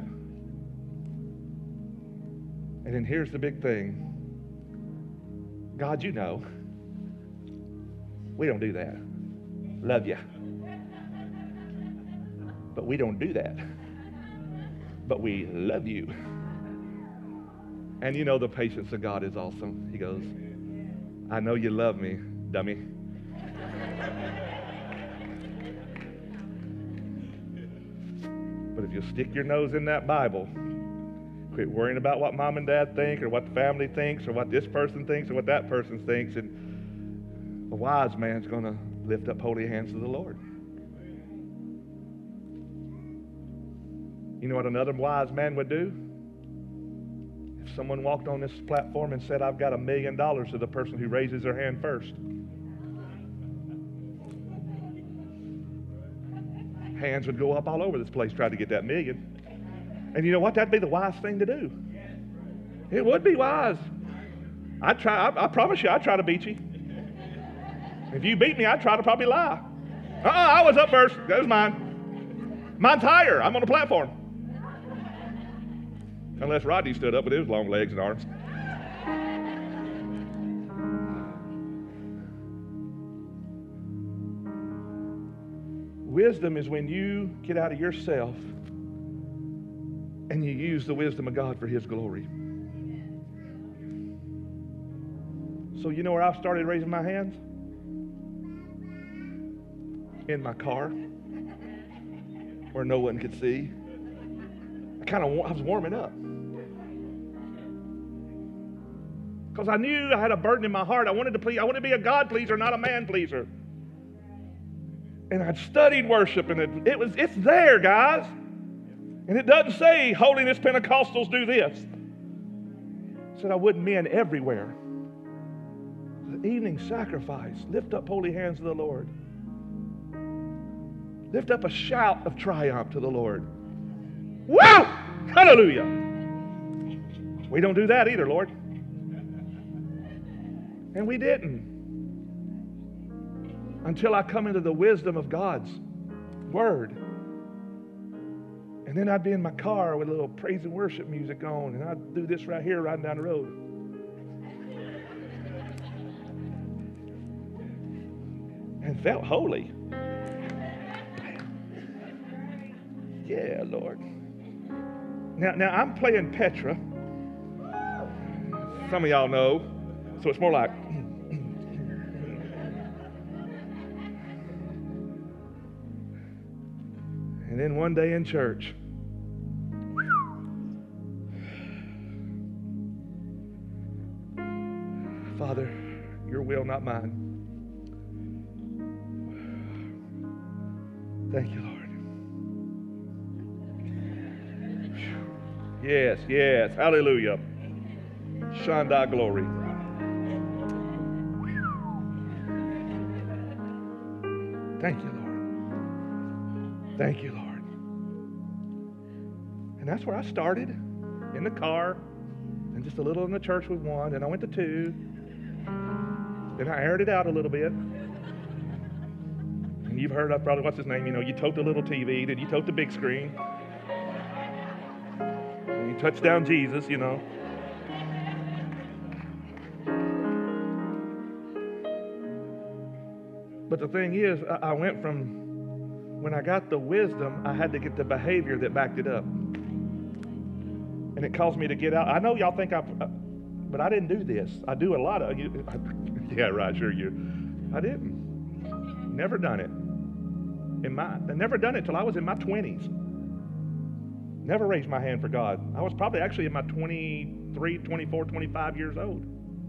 And then here's the big thing. God, you know. We don't do that. Love you. But we don't do that. But we love you. And you know the patience of God is awesome. He goes, I know you love me, dummy. But if you stick your nose in that Bible, quit worrying about what mom and dad think or what the family thinks or what this person thinks or what that person thinks, and a wise man's going to lift up holy hands to the Lord. You know what another wise man would do? If someone walked on this platform and said, I've got a million dollars to the person who raises their hand first. Hands would go up all over this place trying to get that million. And you know what? That'd be the wise thing to do. It would be wise. I'd try, I, I promise you, I'd try to beat you. If you beat me, I'd try to probably lie. Uh-uh, I was up first. That was mine. Mine's higher. I'm on the platform. Unless Rodney stood up with his long legs and arms. Wisdom is when you get out of yourself and you use the wisdom of God for his glory. So you know where I started raising my hands? In my car, where no one could see. I kind of, I was warming up. because I knew I had a burden in my heart. I wanted to please, I wanted to be a God pleaser, not a man pleaser. And I'd studied worship, and it, it was it's there, guys. And it doesn't say Holiness Pentecostals do this. It said I would men everywhere. The evening sacrifice, lift up holy hands to the Lord. Lift up a shout of triumph to the Lord. Wow! Hallelujah! We don't do that either, Lord. And we didn't. Until I come into the wisdom of God's Word. And then I'd be in my car with a little praise and worship music on, and I'd do this right here, riding down the road. And felt holy. Yeah, Lord. Now, now I'm playing Petra. Some of y'all know. So it's more like. And then one day in church, Father, your will, not mine. Thank you, Lord. Yes, yes. Hallelujah. Shanda glory. Thank you, Lord. Thank you, Lord. And that's where I started, in the car, and just a little in the church with one. Then I went to two. Then I aired it out a little bit. And you've heard, I probably, what's his name? You know, you tote the little T V, then you tote the big screen. And you touch down Jesus, you know. But the thing is, I went from, when I got the wisdom, I had to get the behavior that backed it up. And it caused me to get out. I know y'all think I've, but I didn't do this. I do a lot of, you, yeah, right, sure you. I didn't. Never done it. In my, I never done it till I was in my twenties. Never raised my hand for God. I was probably actually in my twenty-three, twenty-four, twenty-five years old.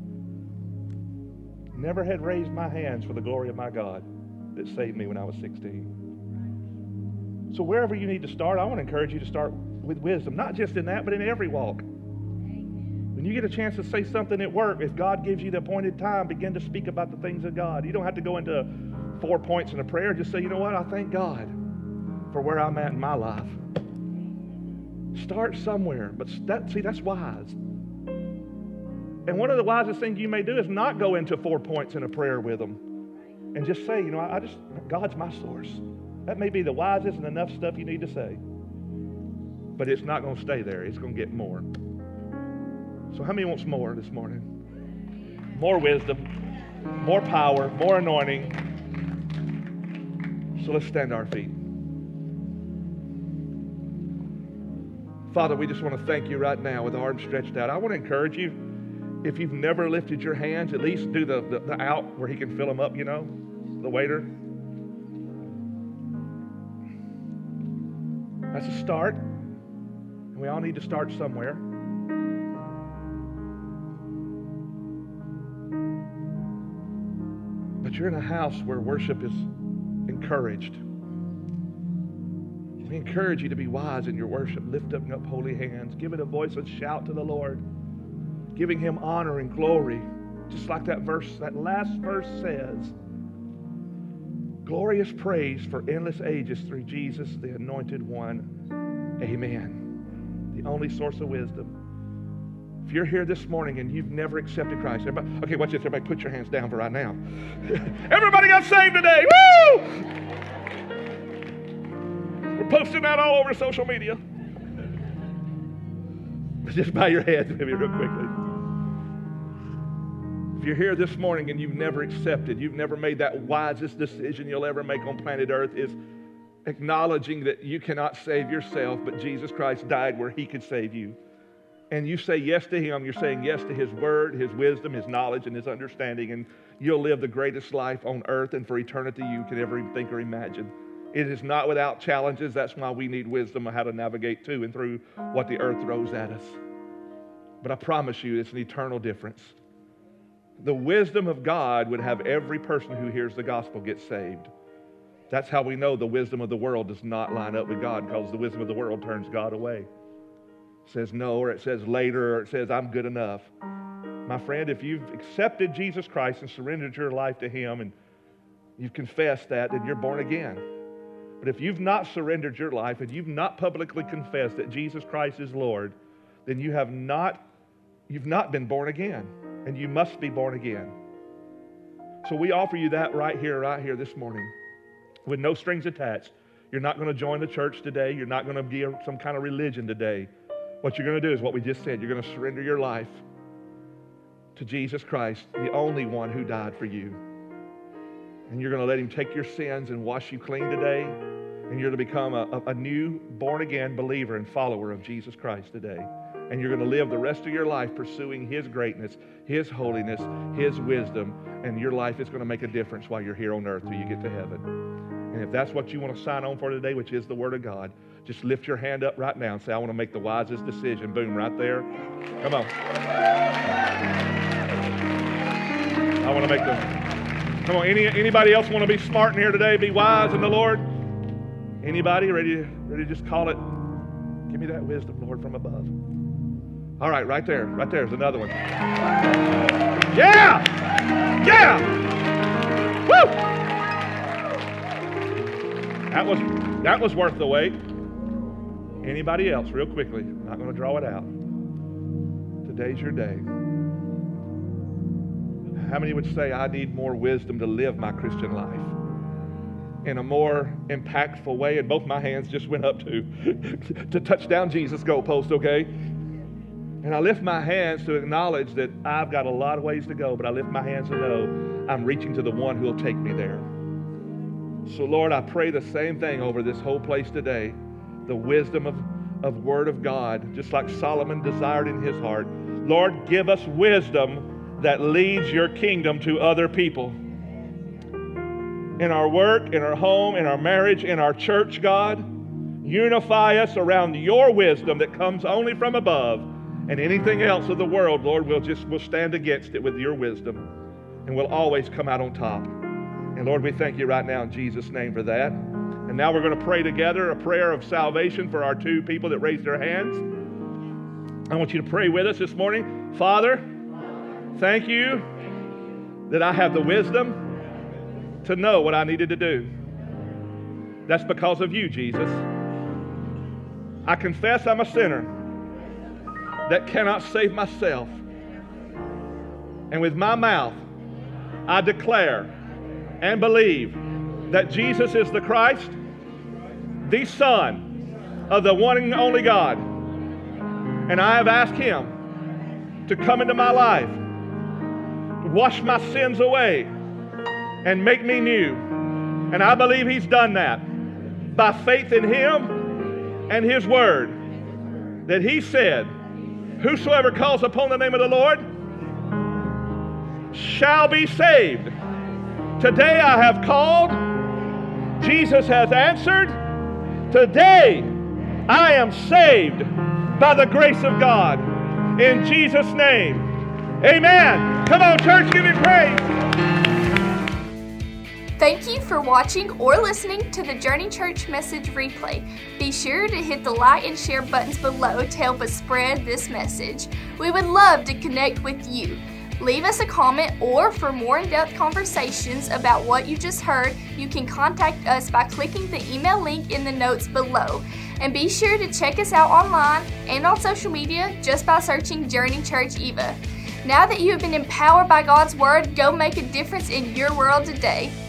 Never had raised my hands for the glory of my God that saved me when I was sixteen. So wherever you need to start, I want to encourage you to start with wisdom. Not just in that, but in every walk. When you get a chance to say something at work, if God gives you the appointed time, begin to speak about the things of God. You don't have to go into four points in a prayer. Just say, you know what? I thank God for where I'm at in my life. Start somewhere. But that, see, that's wise. And one of the wisest things you may do is not go into four points in a prayer with them. And just say, you know, I just, God's my source. That may be the wisest and enough stuff you need to say. But it's not going to stay there. It's going to get more. So how many wants more this morning? More wisdom, more power, more anointing. So let's stand to our feet. Father, we just want to thank you right now with arms stretched out. I want to encourage you, if you've never lifted your hands, at least do the, the, the out where he can fill them up, you know, the waiter. That's a start. And we all need to start somewhere. But you're in a house where worship is encouraged. We encourage you to be wise in your worship, lifting up holy hands, giving a voice and shout to the Lord, giving him honor and glory, just like that verse, that last verse says. Glorious praise for endless ages through Jesus, the Anointed One. Amen. The only source of wisdom. If you're here this morning and you've never accepted Christ, everybody, okay, watch this. Everybody put your hands down for right now. Everybody got saved today. Woo! We're posting that all over social media. Just bow your heads maybe real quickly. If you're here this morning and you've never accepted, you've never made that wisest decision you'll ever make on planet Earth, is acknowledging that you cannot save yourself, but Jesus Christ died where he could save you. And you say yes to him, you're saying yes to his word, his wisdom, his knowledge, and his understanding, and you'll live the greatest life on earth and for eternity you could ever think or imagine. It is not without challenges. That's why we need wisdom on how to navigate to and through what the earth throws at us. But I promise you, it's an eternal difference. the wisdom of God would have every person who hears the gospel get saved. That's how we know the wisdom of the world does not line up with God, because the wisdom of the world turns God away. It says no, or it says later, or it says I'm good enough. My friend, if you've accepted Jesus Christ and surrendered your life to Him and you've confessed that, then you're born again. But if you've not surrendered your life and you've not publicly confessed that Jesus Christ is Lord, then you have not, you've not been born again, and you must be born again. So we offer you that right here, right here this morning, with no strings attached. You're not going to join the church today. You're not going to be a, some kind of religion today. What you're going to do is what we just said. You're going to surrender your life to Jesus Christ, the only one who died for you. And you're going to let Him take your sins and wash you clean today. And you're to become a, a new born-again believer and follower of Jesus Christ today. And you're going to live the rest of your life pursuing His greatness, His holiness, His wisdom, and your life is going to make a difference while you're here on earth till you get to heaven. And if that's what you want to sign on for today, which is the Word of God, just lift your hand up right now and say, I want to make the wisest decision. Boom, right there. Come on. I want to make the... Come on, any, anybody else want to be smart in here today, be wise in the Lord? Anybody ready, ready to just call it, give me that wisdom, Lord, from above? All right, right there, right there's another one. Yeah! Yeah! Woo! That was, that was worth the wait. Anybody else, real quickly, I'm not going to draw it out. Today's your day. How many would say, I need more wisdom to live my Christian life in a more impactful way? And both my hands just went up to, to touch down Jesus' goalpost, okay? And I lift my hands to acknowledge that I've got a lot of ways to go, but I lift my hands to know I'm reaching to the one who will take me there. So, Lord, I pray the same thing over this whole place today, the wisdom of, of Word of God, just like Solomon desired in his heart. Lord, give us wisdom that leads your kingdom to other people. In our work, in our home, in our marriage, in our church, God, unify us around your wisdom that comes only from above, and anything else of the world, Lord, we'll just we'll stand against it with your wisdom, and we'll always come out on top. And Lord, we thank you right now in Jesus' name for that. And now we're going to pray together a prayer of salvation for our two people that raised their hands. I want you to pray with us this morning. Father, thank you that I have the wisdom to know what I needed to do. That's because of you, Jesus. I confess I'm a sinner that cannot save myself. And with my mouth, I declare and believe that Jesus is the Christ, the Son of the one and only God. And I have asked Him to come into my life, wash my sins away, and make me new. And I believe He's done that by faith in Him and His Word, that He said, whosoever calls upon the name of the Lord shall be saved. Today I have called. Jesus has answered. Today I am saved by the grace of God. In Jesus' name, amen. Come on, church, give me praise. Thank you for watching or listening to the Journey Church message replay. Be sure to hit the like and share buttons below to help us spread this message. We would love to connect with you. Leave us a comment, or for more in-depth conversations about what you just heard, you can contact us by clicking the email link in the notes below. And be sure to check us out online and on social media just by searching Journey Church Eva. Now that you have been empowered by God's Word, go make a difference in your world today.